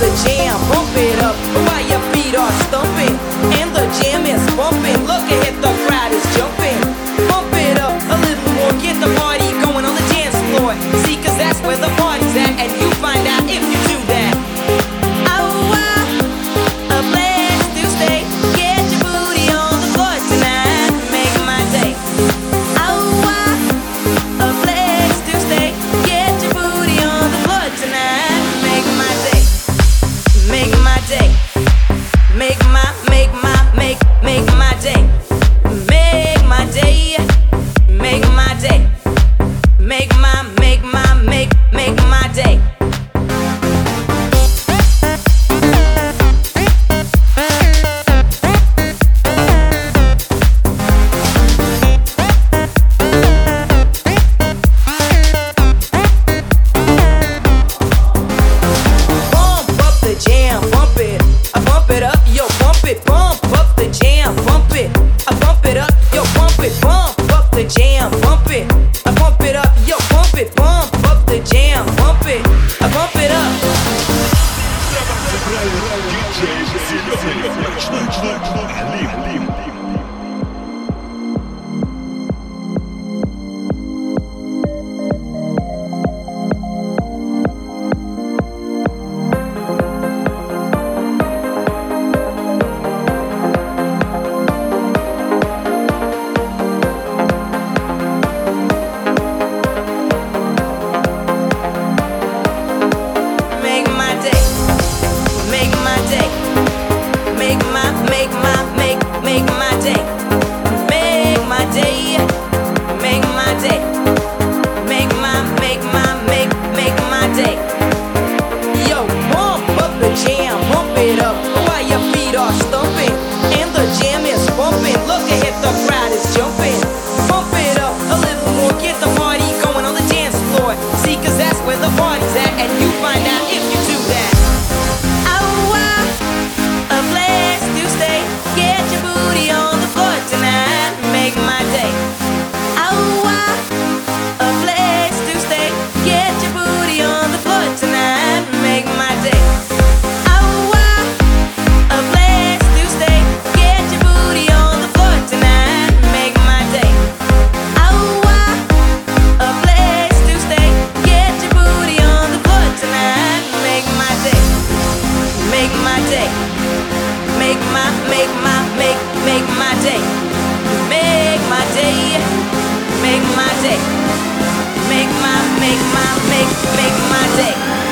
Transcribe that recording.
the jam, bump it up while your feet are stumping. And the jam is bumping, look ahead, the crowd is jumping. Bump it up a little more, get the party going on the dance floor. See, cause that's where the party's at, and you find out if you do that. Oh, a place to stay, get your booty on the floor tonight, make my day. Oh, a place to stay, get your booty on the floor tonight, make my day. Make my day. Make my day. Make my day. Make my day. Make my day. Bump up the jam, bump it. I bump it up, yo, bump it. Bump up the jam, bump it. I bump it up, yo, bump it. Bump up the jam, bump it. I bump it up, yo, bump it. Bump up the jam, bump it. I bump it up. Make my day. Make my day. Make my day. Make my day. Make my day. Make my day. Yo, bump up the jam, bump it up while your feet are stumping. And the jam is bumping, look ahead, the crowd is jumping. Bump it up a little more, get the party going on the dance floor. See, cause that's where the party's at, and you find out if you do that. Oh, a place to stay, get your booty on the floor tonight, make my day. Oh, a place to stay, get your booty on the floor tonight, make my day. Oh, a place to stay, get your booty on the floor tonight, make my day. Oh, a place to stay, get your booty on the floor tonight, make my day. Make my day. Make my day. Make my day. Make my day. Make my day.